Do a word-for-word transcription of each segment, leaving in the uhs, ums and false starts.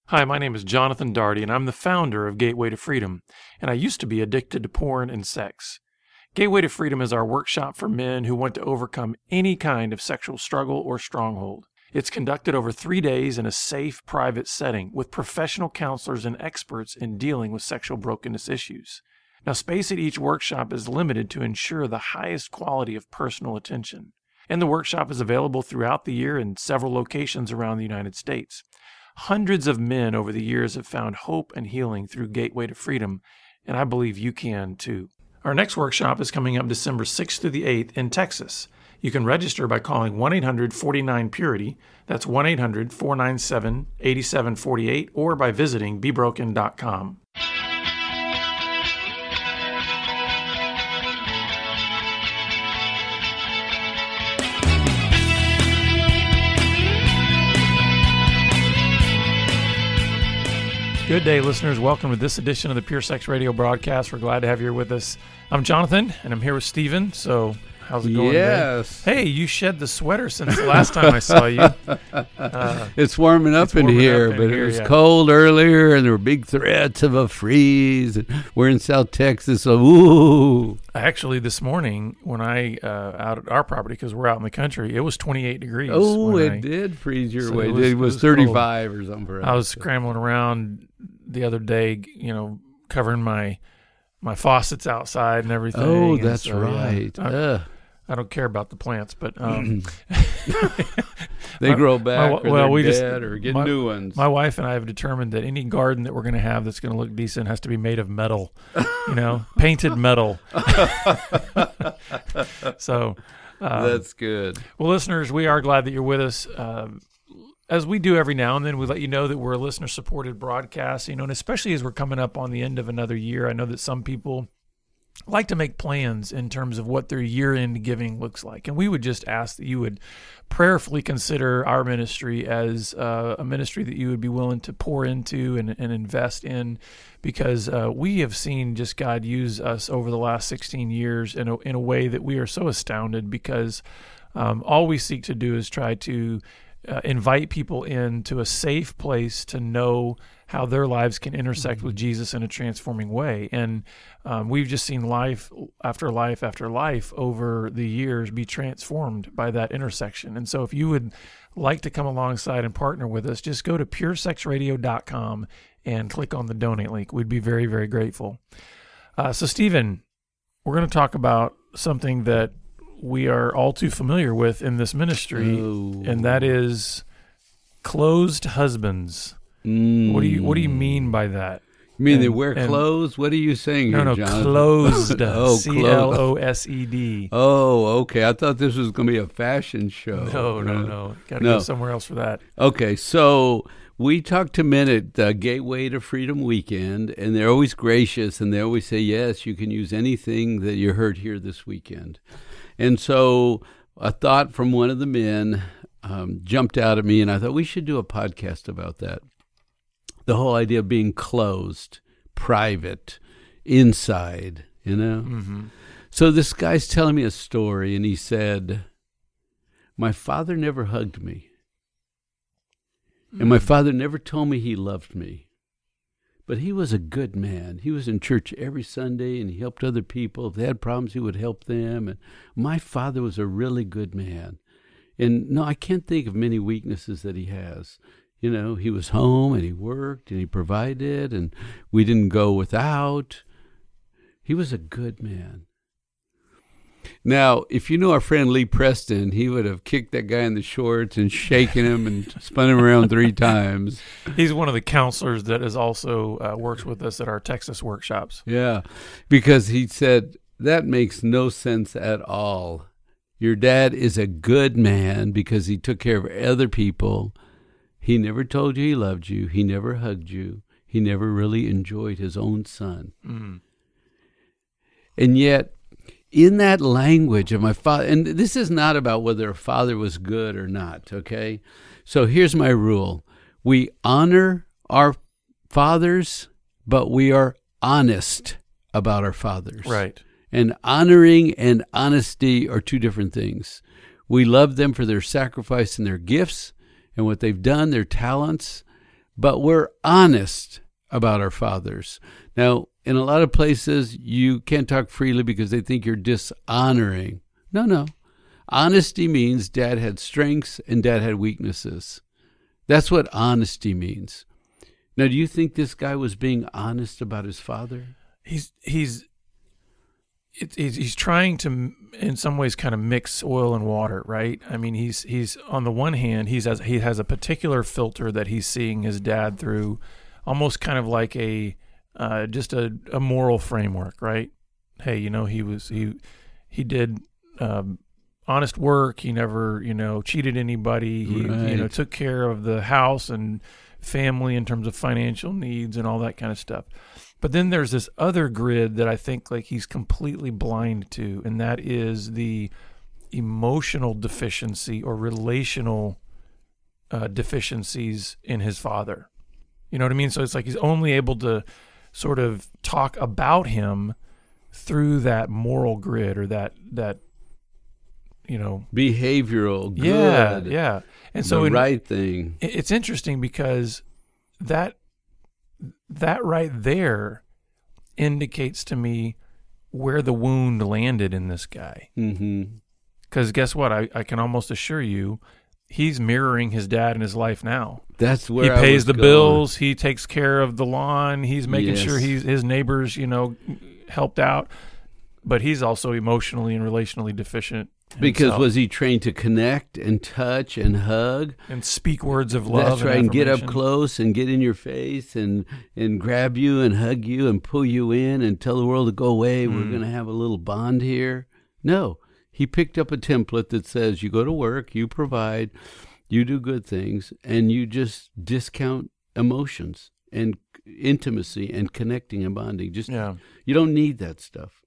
Hi, my name is Jonathan Daugherty, and I'm the founder of Gateway to Freedom, and I used to be addicted to porn and sex. Gateway to Freedom is our workshop for men who want to overcome any kind of sexual struggle or stronghold. It's conducted over three days in a safe, private setting with professional counselors and experts in dealing with sexual brokenness issues. Now, space at each workshop is limited to ensure the highest quality of personal attention, and the workshop is available throughout the year in several locations around the United States. Hundreds of men over the years have found hope and healing through Gateway to Freedom, and I believe you can too. Our next workshop is coming up December sixth through the eighth in Texas. You can register by calling one eight hundred four nine purity, that's one eight hundred four nine seven eight seven four eight, or by visiting be broken dot com. Good day, listeners. Welcome to this edition of the Pure Sex Radio broadcast. We're glad to have you here with us. I'm Jonathan, and I'm here with Stephen. So, how's it going yes. today? Hey, you shed the sweater since the last time I saw you. Uh, it's warming up it's in warming here, up in but here, it was yeah. cold earlier, and there were big threats of a freeze. We're in South Texas, so ooh. Actually, this morning, when I, uh, out at our property, because we're out in the country, it was twenty-eight degrees. Oh, it I, did freeze your so way. it It was- was, it was thirty-five or something. For us. I was scrambling around the other day, you know, covering my my faucets outside and everything. Oh, and that's so, yeah, right. I, Ugh. I don't care about the plants, but um, They my- grow back, my- or well, they're we just- dead, or get my- new ones. my wife and I have determined that any garden that we're going to have that's going to look decent has to be made of metal, you know, painted metal. So, um, That's good. well, listeners, we are glad that you're with us. Um, as we do every now and then, we let you know that we're a listener-supported broadcast, you know, and especially as we're coming up on the end of another year, I know that some people like to make plans in terms of what their year-end giving looks like. And we would just ask that you would prayerfully consider our ministry as uh, a ministry that you would be willing to pour into and, and invest in, because uh, we have seen just God use us over the last sixteen years in a, in a way that we are so astounded, because um, all we seek to do is try to uh, invite people into a safe place to know how their lives can intersect with Jesus in a transforming way. And um, we've just seen life after life after life over the years be transformed by that intersection. And so if you would like to come alongside and partner with us, just go to pure sex radio dot com and click on the donate link. We'd be very, very grateful. Uh, so, Stephen, we're going to talk about something that we are all too familiar with in this ministry, Oh. and that is closed husbands. Mm. What do you What do you mean by that? You mean they and- wear and- clothes? What are you saying No, here, no, Jonathan? closed. Oh, C L O S E D. Oh, okay. I thought this was going to be a fashion show. No, no, Uh, no. Got to no. go somewhere else for that. Okay, so we talk to men at uh, Gateway to Freedom Weekend, and they're always gracious, and they always say, yes, you can use anything that you heard here this weekend. And so a thought from one of the men um, jumped out at me, and I thought we should do a podcast about that. The whole idea of being closed, private, inside, you know? Mm-hmm. So this guy's telling me a story, and he said, my father never hugged me. And my father never told me he loved me. But he was a good man. He was in church every Sunday, and he helped other people. If they had problems, he would help them. And my father was a really good man. And no, I can't think of many weaknesses that he has. You know, he was home, and he worked, and he provided, and we didn't go without. He was a good man. Now, if you know our friend Lee Preston, he would have kicked that guy in the shorts and shaken him and spun him around three times. He's one of the counselors that is also uh, works with us at our Texas workshops. Yeah, because he said, that makes no sense at all. Your dad is a good man because he took care of other people. He never told you he loved you. He never hugged you. He never really enjoyed his own son. Mm. And yet, in that language of my father, and this is not about whether a father was good or not, okay? So here's my rule. We honor our fathers, but we are honest about our fathers. Right. And honoring and honesty are two different things. We love them for their sacrifice and their gifts and what they've done, their talents, but we're honest about our fathers. Now, in a lot of places, you can't talk freely because they think you're dishonoring. No, no. Honesty means dad had strengths and dad had weaknesses. That's what honesty means. Now, do you think this guy was being honest about his father? He's he's it, he's he's trying to, in some ways, kind of mix oil and water, right? I mean, he's he's on the one hand, he's has, he has a particular filter that he's seeing his dad through, almost kind of like a uh, just a, a moral framework, right? Hey, you know, he was he he did um, honest work. He never, you know, cheated anybody. He Right. you know took care of the house and family in terms of financial needs and all that kind of stuff. But then there's this other grid that I think like he's completely blind to, and that is the emotional deficiency or relational uh, deficiencies in his father. You know what I mean? So it's like he's only able to sort of talk about him through that moral grid or that that you know Behavioral, good. yeah yeah. And so the in, right thing. it's interesting because that that right there indicates to me where the wound landed in this guy. Mm-hmm. Because guess what? I, I can almost assure you he's mirroring his dad in his life now. That's where He I pays was the going. bills. He takes care of the lawn. He's making Yes. sure he's his neighbors, you know, helped out. But he's also emotionally and relationally deficient Because himself. was he trained to connect and touch and hug? and speak words of love. That's right, and get up affirmation. close and get in your face and, and grab you and hug you and pull you in and tell the world to go away. We're Mm. going to have a little bond here. No, he picked up a template that says you go to work, you provide, you do good things, and you just discount emotions and intimacy and connecting and bonding. Just Yeah. You don't need that stuff.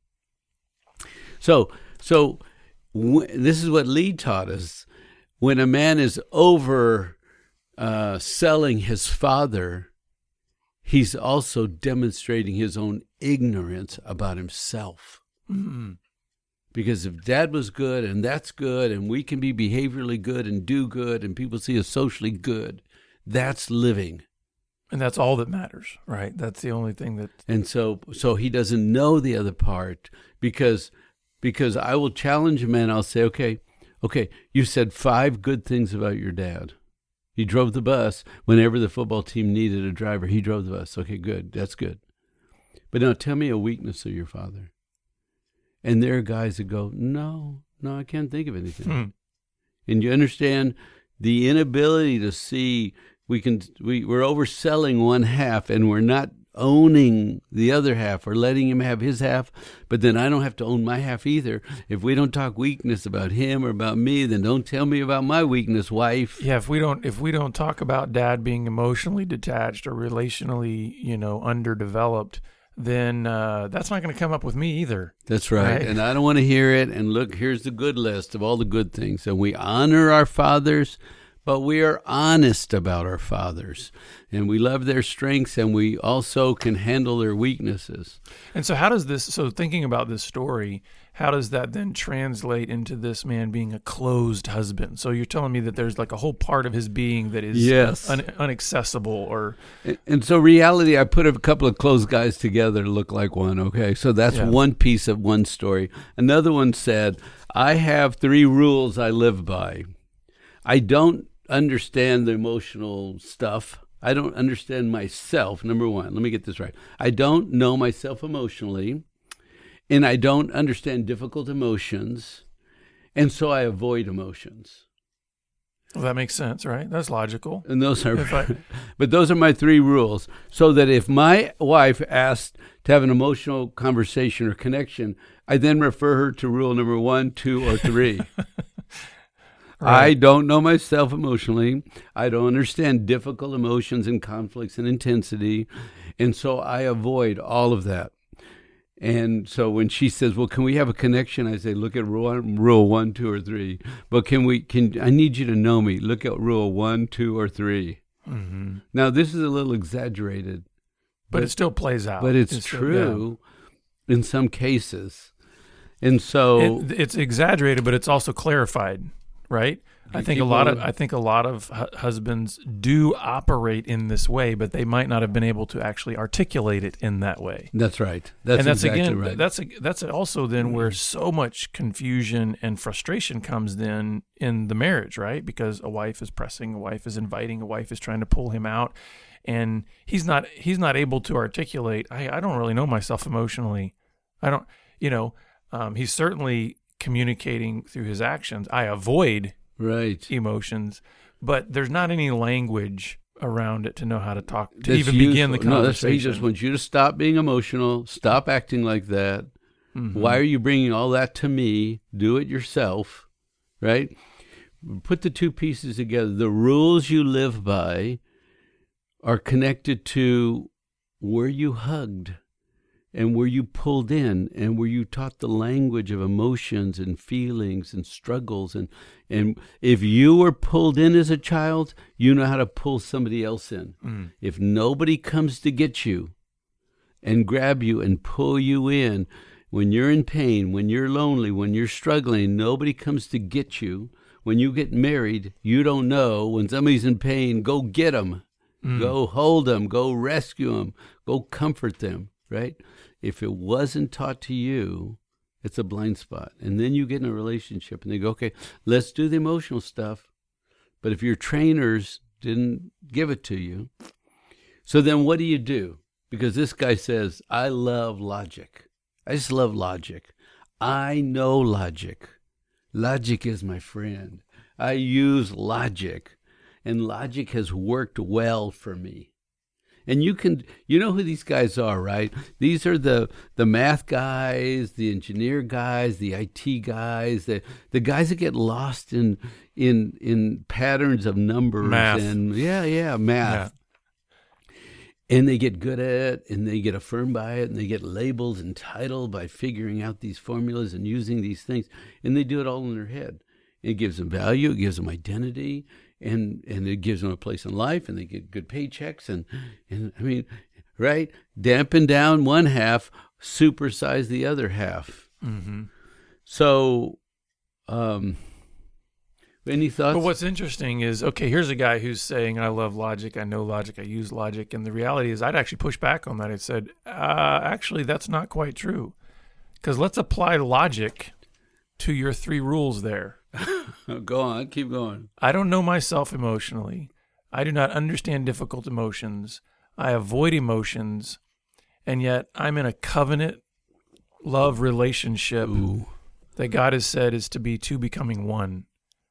So, so w- this is what Lee taught us. When a man is over uh, selling his father, he's also demonstrating his own ignorance about himself. Mm. Because if dad was good and that's good and we can be behaviorally good and do good and people see us socially good, that's living. And that's all that matters, right? That's the only thing that. And so so he doesn't know the other part because because I will challenge a man. I'll say, okay, okay, you said five good things about your dad. He drove the bus whenever the football team needed a driver. He drove the bus. Okay, good. That's good. But now tell me a weakness of your father. And there are guys that go, no, no, I can't think of anything. Hmm. And you understand the inability to see. We can we we're overselling one half and we're not owning the other half or letting him have his half, but then I don't have to own my half either. If we don't talk weakness about him or about me, then don't tell me about my weakness, wife. Yeah, if we don't if we don't talk about dad being emotionally detached or relationally, you know, underdeveloped, then uh, that's not going to come up with me either. That's right. Right. And I don't want to hear it. And look, here's the good list of all the good things. And we honor our fathers, but we are honest about our fathers. And we love their strengths, and we also can handle their weaknesses. And so how does this, so thinking about this story, how does that then translate into this man being a closed husband? So you're telling me that there's like a whole part of his being that is Yes. un- unaccessible or... And, and so reality, I put a couple of closed guys together to look like one, okay? So that's Yeah. one piece of one story. Another one said, I have three rules I live by. I don't understand the emotional stuff. I don't understand myself, number one. Let me get this right. I don't know myself emotionally, and I don't understand difficult emotions, and so I avoid emotions. Well, that makes sense, right? That's logical. And those are, If I- but those are my three rules. So that if my wife asked to have an emotional conversation or connection, I then refer her to rule number one, two, or three. I Right. don't know myself emotionally. I don't understand difficult emotions and conflicts and intensity. And so I avoid all of that. And so when she says, well, can we have a connection? I say, look at rule, rule one, two, or three. But can we, can, I need you to know me. Look at rule one, two, or three. Mhm. Now, this is a little exaggerated. But, it still plays out. But it's, still- true in some cases. And so, yeah. It, it's exaggerated, but it's also clarified, right? I think a keep lot going. of I think a lot of hu- husbands do operate in this way, but they might not have been able to actually articulate it in that way. That's right. That's and that's exactly again right. that's a, that's also then where so much confusion and frustration comes then in the marriage, right? Because a wife is pressing, a wife is inviting, a wife is trying to pull him out, and he's not he's not able to articulate. I, I don't really know myself emotionally. I don't, you know. Um, he's certainly communicating through his actions. I avoid right. emotions, but there's not any language around it to know how to talk, to That's even begin the useful. No, that's right. conversation. He just wants you to stop being emotional, stop acting like that. Mm-hmm. Why are you bringing all that to me? Do it yourself, right? Put the two pieces together. The rules you live by are connected to were you hugged? And were you pulled in, and were you taught the language of emotions and feelings and struggles? And, and if you were pulled in as a child, you know how to pull somebody else in. Mm. If nobody comes to get you and grab you and pull you in, when you're in pain, when you're lonely, when you're struggling, nobody comes to get you. When you get married, you don't know. When somebody's in pain, go get them. Mm. Go hold them. Go rescue them. Go comfort them, right? If it wasn't taught to you, it's a blind spot. And then you get in a relationship and they go, okay, let's do the emotional stuff. But if your trainers didn't give it to you, so then what do you do? Because this guy says, I love logic. I just love logic. I know logic. Logic is my friend. I use logic. And logic has worked well for me. And you can, you know who these guys are, right? These are the the math guys, the engineer guys, the I T guys, the the guys that get lost in in in patterns of numbers Math. and yeah, yeah, math. Yeah. And they get good at it, and they get affirmed by it, and they get labeled and titled by figuring out these formulas and using these things, and they do it all in their head. It gives them value, it gives them identity. And and it gives them a place in life, and they get good paychecks, and, and I mean, right? Dampen down one half, supersize the other half. Mm-hmm. So, um, any thoughts? But what's interesting is, okay, here's a guy who's saying, I love logic, I know logic, I use logic, and the reality is I'd actually push back on that. I said, uh, actually, that's not quite true, because let's apply logic to your three rules there. Go on, keep going. I don't know myself emotionally. I do not understand difficult emotions. I avoid emotions, and yet I'm in a covenant love relationship Ooh. that God has said is to be two becoming one.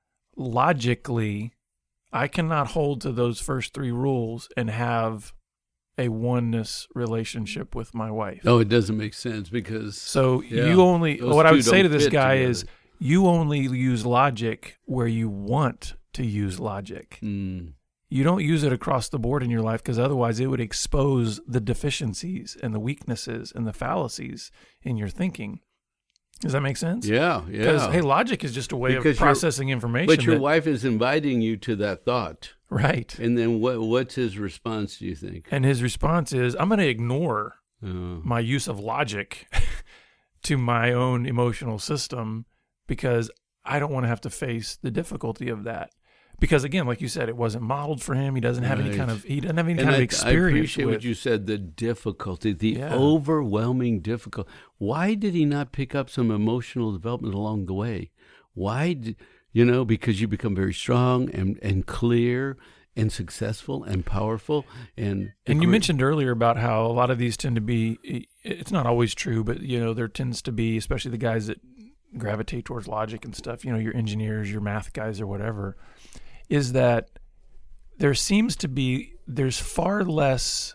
Logically, I cannot hold to those first three rules and have a oneness relationship with my wife. Oh, it doesn't make sense because So yeah, you only, those what I two would say don't to this fit guy together. is, you only use logic where you want to use logic. Mm. You don't use it across the board in your life, because otherwise it would expose the deficiencies and the weaknesses and the fallacies in your thinking. Does that make sense? Yeah, yeah. Because, hey, logic is just a way Because of your- processing information. But your that- wife is inviting you to that thought. Right. And then what? what's his response, do you think? And his response is, I'm going to ignore Oh. my use of logic to my own emotional system, because I don't want to have to face the difficulty of that. Because again, like you said, it wasn't modeled for him. He doesn't have any Right. kind of he doesn't have any And kind I, of I experience appreciate with. what you said, the difficulty, the Yeah. overwhelming difficulty. Why did he not pick up some emotional development along the way? Why did, you know, because you become very strong and, and clear and successful and powerful. And And you mentioned earlier about how a lot of these tend to be, it's not always true, but, you know, there tends to be, especially the guys that gravitate towards logic and stuff, you know, your engineers, your math guys or whatever, is that there seems to be, there's far less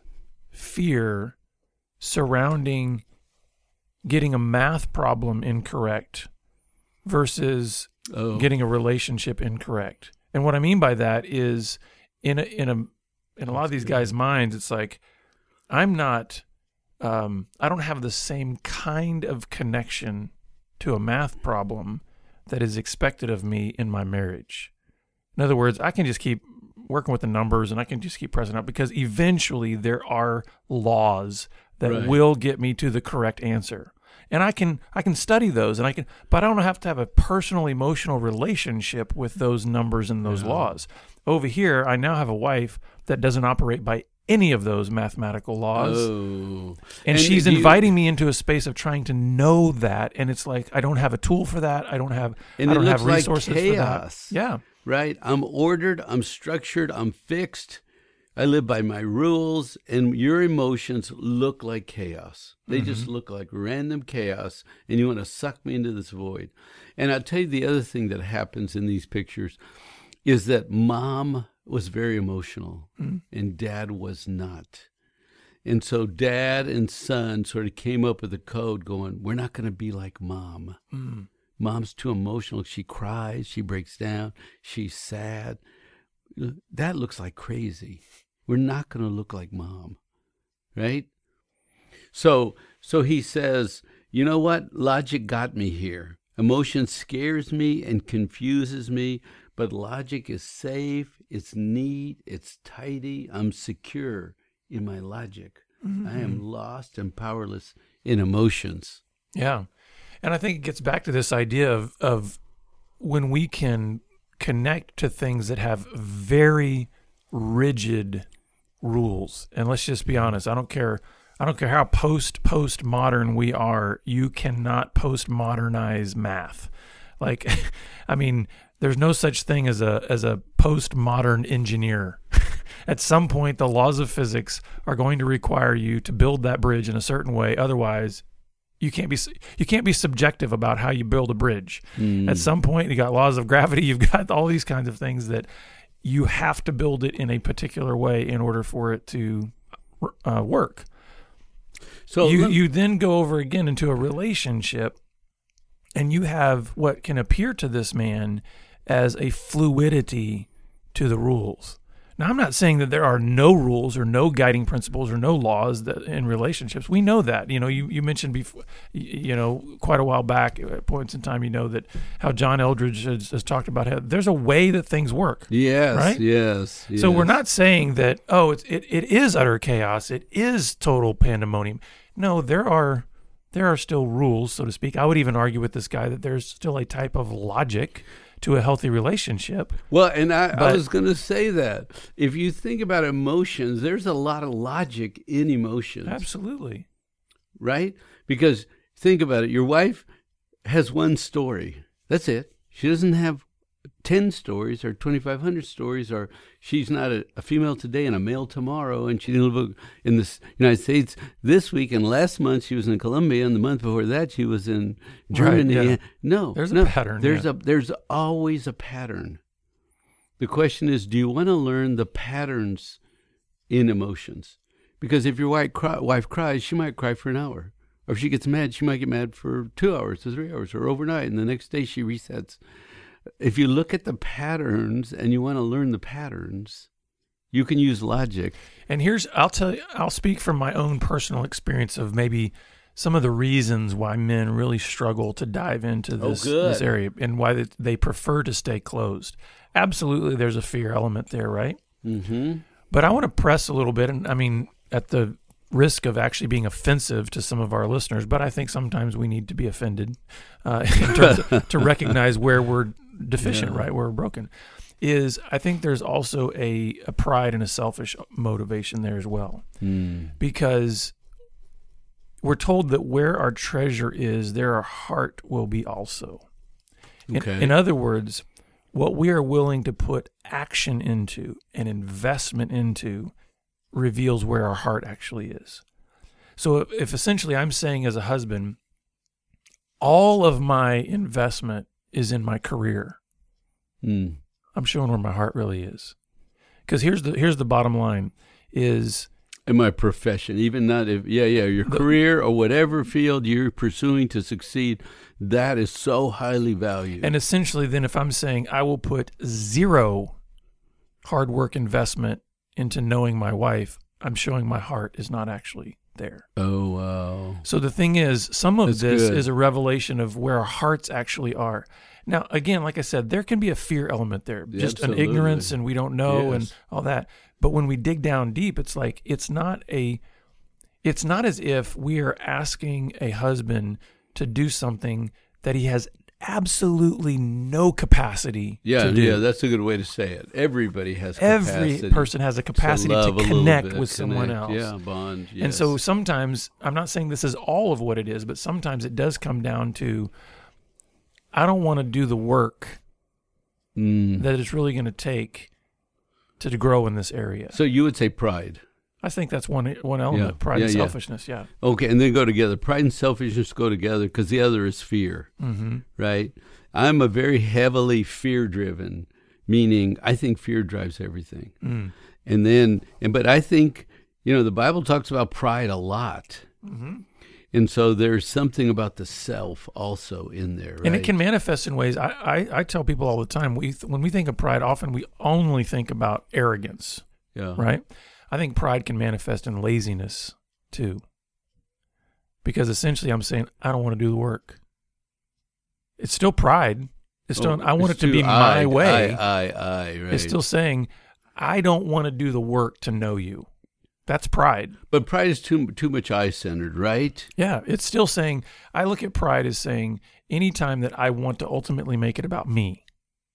fear surrounding getting a math problem incorrect versus oh. getting a relationship incorrect. And what I mean by that is in a, in a, in a lot of these guys' minds, it's like, I'm not, um, I don't have the same kind of connection to a math problem that is expected of me in my marriage. In other words, I can just keep working with the numbers and I can just keep pressing up, because eventually there are laws that Right. will get me to the correct answer. And I can I can study those, and I can, but I don't have to have a personal emotional relationship with those numbers and those Yeah. laws. Over here, I now have a wife that doesn't operate by any of those mathematical laws. Oh. And, And she's do you- inviting me into a space of trying to know that, and it's like I don't have a tool for that. I don't have And I it don't looks have like resources for chaos. that. Yeah. Right? I'm ordered, I'm structured, I'm fixed. I live by my rules, and your emotions look like chaos. They Mm-hmm. just look like random chaos, and you want to suck me into this void. And I'll tell you the other thing that happens in these pictures is that mom was very emotional, Mm-hmm. and dad was not. And so dad and son sort of came up with a code going, we're not going to be like mom. Mm. Mom's too emotional. She cries. She breaks down. She's sad. That looks like crazy. We're not going to look like mom, right? So, so he says, you know what? Logic got me here. Emotion scares me and confuses me, but logic is safe. It's neat. It's tidy. I'm secure in my logic. Mm-hmm. I am lost and powerless in emotions. Yeah. And I think it gets back to this idea of, of when we can connect to things that have very rigid rules. And let's just be honest, I don't care I don't care how post post modern we are, you cannot post modernize math. Like I mean, there's no such thing as a as a post modern engineer. At some point the laws of physics are going to require you to build that bridge in a certain way. Otherwise, you can't be you can't be subjective about how you build a bridge. Mm. At some point, you got laws of gravity. You've got all these kinds of things that you have to build it in a particular way in order for it to uh, work. So you let- you then go over again into a relationship, and you have what can appear to this man as a fluidity to the rules. Now, I'm not saying that there are no rules or no guiding principles or no laws that in relationships. We know that. You know, you, you mentioned before, you know, quite a while back at points in time, you know, that how John Eldridge has, has talked about how there's a way that things work. Yes, right? yes, yes. So we're not saying that, oh, it's, it, it is utter chaos. It is total pandemonium. No, there are there are still rules, so to speak. I would even argue with this guy that there's still a type of logic to a healthy relationship. Well, and I, I But- was going to say that. If you think about emotions, there's a lot of logic in emotions, Absolutely. right? Because think about it. Your wife has one story. That's it. She doesn't have ten stories or twenty-five hundred stories, or she's not a, a female today and a male tomorrow, and she didn't live in the United States this week, and last month she was in Colombia, and the month before that she was in Germany. Right, yeah. No, There's a no, pattern, There's yeah. a there's always a pattern. The question is, do you want to learn the patterns in emotions? Because if your wife, cry, wife cries, she might cry for an hour. Or if she gets mad, she might get mad for two hours or three hours or overnight, and the next day she resets. If you look at the patterns and you want to learn the patterns, you can use logic. And here's, I'll tell you, I'll speak from my own personal experience of maybe some of the reasons why men really struggle to dive into Oh, this, good. this area and why they, they prefer to stay closed. Absolutely, there's a fear element there, right? Mm-hmm. But I want to press a little bit, and I mean, at the risk of actually being offensive to some of our listeners, but I think sometimes we need to be offended uh, in terms of, to recognize where we're deficient, Yeah. right, where we're broken, is I think there's also a, a pride and a selfish motivation there as well. Mm. Because we're told that where our treasure is, there our heart will be also. In- Okay. In, other words, what we are willing to put action into and investment into reveals where our heart actually is. So if, if essentially I'm saying as a husband, all of my investment is in my career, Mm. I'm showing where my heart really is. Because here's the here's the bottom line is In my profession, even not if, yeah, yeah, your The- career or whatever field you're pursuing to succeed, that is so highly valued. and essentially then if I'm saying I will put zero hard work investment into knowing my wife, I'm showing my heart is not actually there. oh, wow. So the thing is, some of That's this good. is a revelation of where our hearts actually are. Now, again, like I said, there can be a fear element there, just an Absolutely. ignorance and we don't know and Yes. all that. But when we dig down deep, it's like it's not a, it's not as if we are asking a husband to do something that he has absolutely no capacity Yeah, to do. yeah, that's a good way to say it. Everybody has Every capacity person has a capacity to, love a little connect bit, with someone connect. else. Yeah, bond. Yes. And so sometimes, I'm not saying this is all of what it is, but sometimes it does come down to, I don't want to do the work Mm. that it's really going to take to grow in this area. So you would say pride. I think that's one one element, Yeah, pride yeah, and yeah. selfishness, yeah. Okay, and they go together. Pride and selfishness go together because the other is fear, Mm-hmm. right? I'm a very heavily fear-driven, meaning I think fear drives everything. Mm. And then, and but I think, you know, the Bible talks about pride a lot. Mm-hmm. And so there's something about the self also in there, right? And it can manifest in ways, I, I, I tell people all the time, we when we think of pride, often we only think about arrogance, yeah. right? I think pride can manifest in laziness too. Because essentially I'm saying, I don't want to do the work. It's still pride. It's still, Oh, I want it's it to be too my I, way. I, I, I, right. It's still saying, I don't want to do the work to know you. That's pride. But pride is too too much I-centered, right? Yeah, it's still saying, I look at pride as saying, anytime that I want to ultimately make it about me.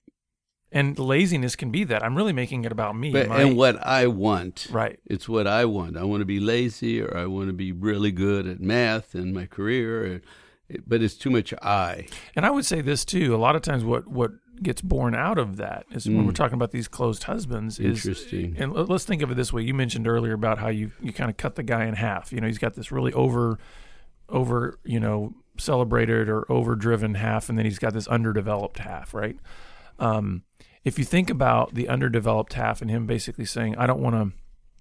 And laziness can be that. I'm really making it about me. But, my- and what I want. Right. It's what I want. I want to be lazy, or I want to be really good at math in my career. Or, but it's too much I. And I would say this too. A lot of times, what what gets born out of that is when Mm. we're talking about these closed husbands. Is, Interesting. and let- let's think of it this way. You mentioned earlier about how you you kind of cut the guy in half. You know, he's got this really over over you know celebrated or overdriven half, and then he's got this underdeveloped half. Right. Um, if you think about the underdeveloped half and him basically saying, "I don't want to."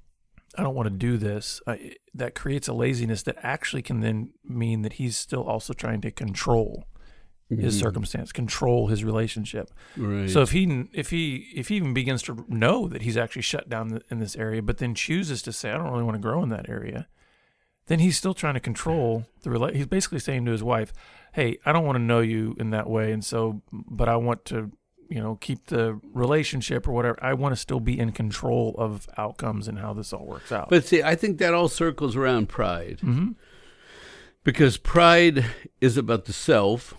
I don't want to do this, uh, that creates a laziness that actually can then mean that he's still also trying to control his Mhm. circumstance, control his relationship. Right. So if he if he if he even begins to know that he's actually shut down in this area, but then chooses to say, I don't really want to grow in that area, then he's still trying to control the rela- He's basically saying to his wife, hey, I don't want to know you in that way, and so, but I want to, you know, keep the relationship or whatever. I want to still be in control of outcomes and how this all works out. But see, I think that all circles around pride. Mm-hmm. Because pride is about the self.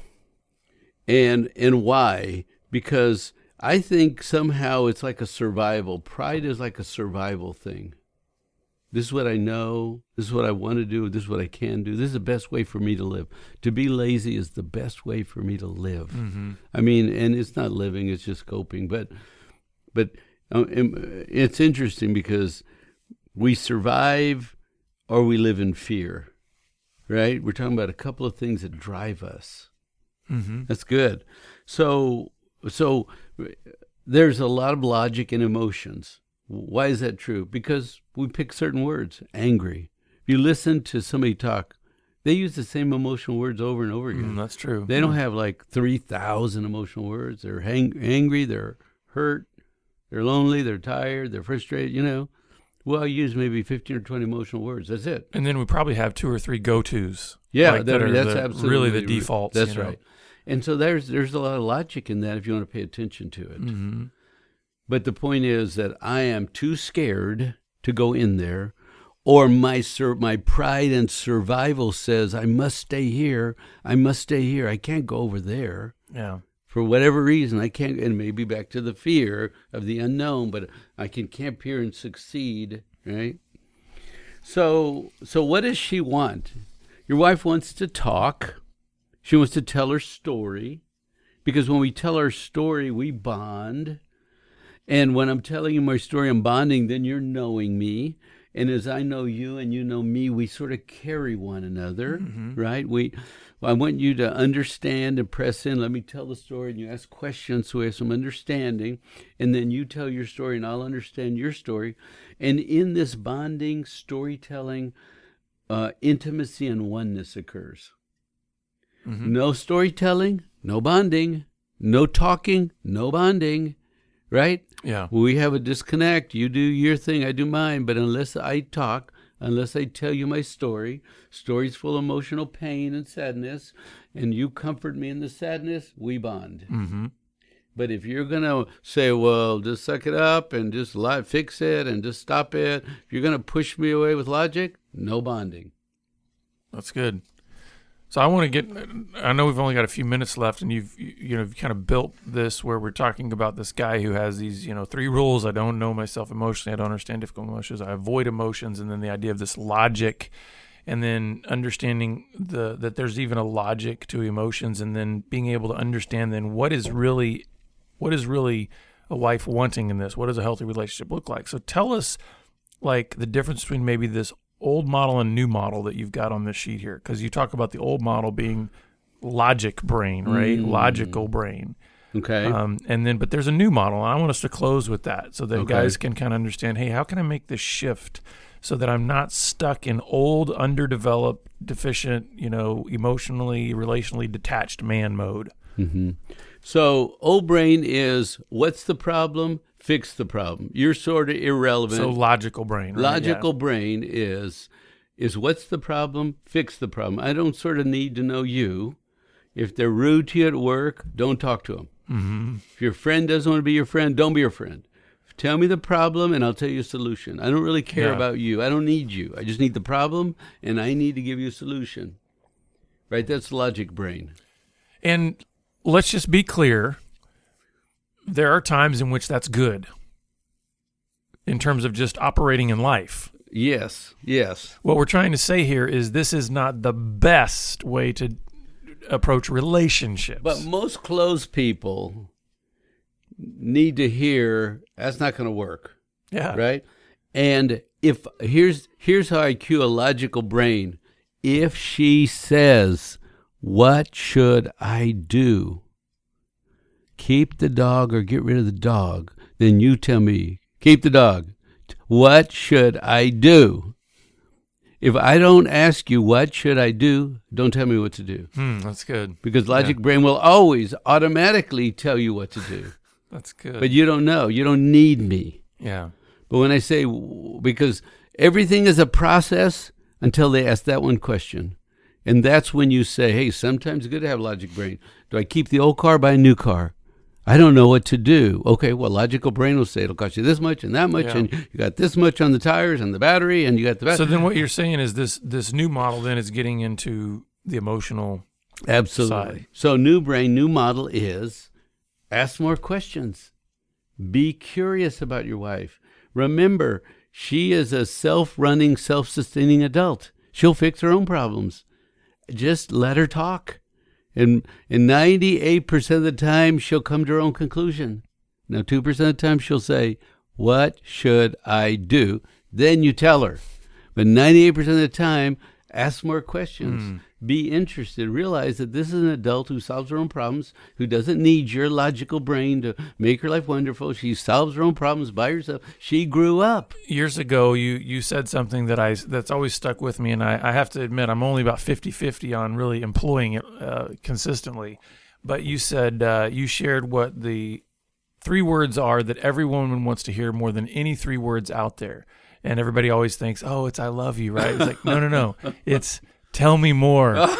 And and why? Because I think somehow it's like a survival. Pride is like a survival thing. This is what I know. This is what I want to do. This is what I can do. This is the best way for me to live. To be lazy is the best way for me to live. Mm-hmm. I mean, and it's not living, it's just coping. But but uh, it's interesting because we survive or we live in fear, right? We're talking about a couple of things that drive us. Mm-hmm. That's good. So so there's a lot of logic and emotions. Why is that true? Because we pick certain words. Angry. If you listen to somebody talk, they use the same emotional words over and over again. Mm, that's true. They don't have like three thousand emotional words. They're hang- angry, they're hurt, they're lonely, they're tired, they're frustrated, you know. Well, I use maybe fifteen or twenty emotional words. That's it. And then we probably have two or three go-tos. Yeah, like, that, that are that's the, absolutely really the defaults. That's you know? right. And so there's there's a lot of logic in that if you want to pay attention to it. Mm-hmm. But the point is that I am too scared to go in there, or my sur- my pride and survival says I must stay here. I must stay here. I can't go over there. Yeah. For whatever reason, I can't. And maybe back to the fear of the unknown, but I can camp here and succeed, right? So, so what does she want? Your wife wants to talk. She wants to tell her story, because when we tell our story, we bond. And when I'm telling you my story, I'm bonding, then you're knowing me. And as I know you and you know me, we sort of carry one another, mm-hmm. right? We, I want you to understand and press in. Let me tell the story, and you ask questions so we have some understanding. And then you tell your story, and I'll understand your story. And in this bonding, storytelling, uh, intimacy and oneness occurs. Mm-hmm. No storytelling, no bonding. No talking, no bonding. Right? Yeah. We have a disconnect. You do your thing, I do mine. But unless I talk, unless I tell you my story, stories full of emotional pain and sadness, and you comfort me in the sadness, we bond. Mm-hmm. But if you're going to say, well, just suck it up and just lie, fix it and just stop it, if you're going to push me away with logic, no bonding. That's good. So I want to get, I know we've only got a few minutes left, and you've, you know, you've kind of built this where we're talking about this guy who has these, you know, three rules. I don't know myself emotionally. I don't understand difficult emotions. I avoid emotions. And then the idea of this logic, and then understanding the, that there's even a logic to emotions, and then being able to understand then what is really, what is really a wife wanting in this? What does a healthy relationship look like? So tell us, like, the difference between maybe this old model and new model that you've got on this sheet here, because you talk about the old model being logic brain, right? Mm. Logical brain. Okay. Um, and then, but there's a new model, and I want us to close with that so that Okay. guys can kind of understand, hey, how can I make this shift so that I'm not stuck in old, underdeveloped, deficient, you know, emotionally, relationally detached man mode? Mm-hmm. So old brain is, what's the problem? Fix the problem. You're sort of irrelevant. So logical brain. Right? Logical brain is is what's the problem? Fix the problem. I don't sort of need to know you. If they're rude to you at work, don't talk to them. Mm-hmm. If your friend doesn't want to be your friend, don't be your friend. Tell me the problem, and I'll tell you a solution. I don't really care Yeah. about you. I don't need you. I just need the problem, and I need to give you a solution. Right? That's logic brain. And let's just be clear. There are times in which that's good in terms of just operating in life. Yes, yes. What we're trying to say here is this is not the best way to approach relationships. But most closed people need to hear that's not going to work, yeah. right? And if here's here's how I cue a logical brain. If she says, "What should I do? Keep the dog or get rid of the dog," then you tell me, keep the dog. What should I do? If I don't ask you, what should I do, don't tell me what to do. Hmm, that's good. Because logic Yeah. brain will always automatically tell you what to do. That's good. But you don't know. You don't need me. yeah. But when I say, because everything is a process until they ask that one question. And that's when you say, hey, sometimes it's good to have logic brain. Do I keep the old car, buy a new car? I don't know what to do. Okay, well, logical brain will say it'll cost you this much and that much, Yeah. and you got this much on the tires and the battery, and you got the battery. So then what you're saying is this this new model then is getting into the emotional Absolutely. side. So new brain, new model is ask more questions. Be curious about your wife. Remember, she is a self-running, self-sustaining adult. She'll fix her own problems. Just let her talk. And, and ninety-eight percent of the time, she'll come to her own conclusion. Now, two percent of the time, she'll say, what should I do? Then you tell her. But ninety-eight percent of the time, ask more questions. Mm. Be interested. Realize that this is an adult who solves her own problems, who doesn't need your logical brain to make her life wonderful. She solves her own problems by herself. She grew up. Years ago, you you said something that I that's always stuck with me, and I, I have to admit I'm only about fifty-fifty on really employing it uh, consistently. But you said uh, you shared what the three words are that every woman wants to hear more than any three words out there. And everybody always thinks, oh, it's I love you, right? It's like, no, no, no. It's tell me more. And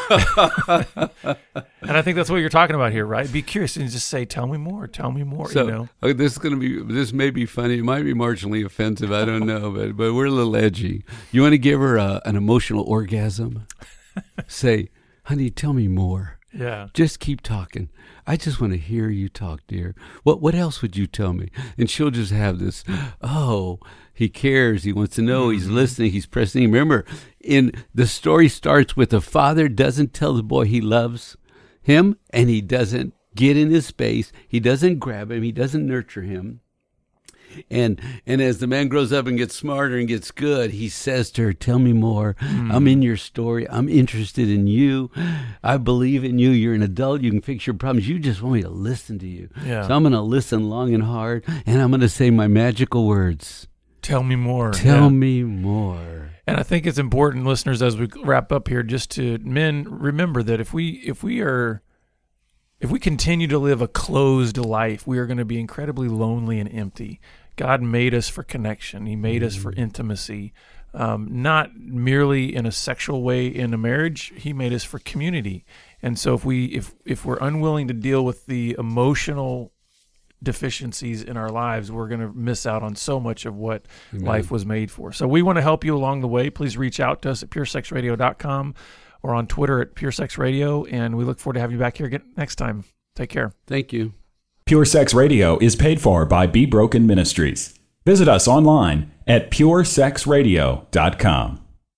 I think that's what you're talking about here, right? Be curious and just say, tell me more, tell me more, So you know? okay, this is going to be. This may be funny. It might be marginally offensive. I don't know, but but we're a little edgy. You want to give her a, an emotional orgasm? Say, honey, tell me more. Yeah. Just keep talking. I just want to hear you talk, dear. What what else would you tell me? And she'll just have this, oh, he cares. He wants to know. He's listening. He's pressing. Remember, in the story starts with the father doesn't tell the boy he loves him, and he doesn't get in his space. He doesn't grab him. He doesn't nurture him. And and as the man grows up and gets smarter and gets good, he says to her, tell me more. Mm. I'm in your story. I'm interested in you. I believe in you. You're an adult. You can fix your problems. You just want me to listen to you. Yeah. So I'm going to listen long and hard, and I'm going to say my magical words. Tell me more. Tell yeah. me more. And I think it's important, listeners, as we wrap up here, just to men remember that if we if we are if we continue to live a closed life, we are going to be incredibly lonely and empty. God made us for connection. He made mm-hmm. us for intimacy, um, not merely in a sexual way in a marriage. He made us for community. And so if we if if we're unwilling to deal with the emotional deficiencies in our lives, we're going to miss out on so much of what Amen. Life was made for. So we want to help you along the way. Please reach out to us at pure sex radio dot com or on Twitter at Pure Sex Radio. And we look forward to having you back here again next time. Take care. Thank you. Pure Sex Radio is paid for by Be Broken Ministries. Visit us online at pure sex radio dot com.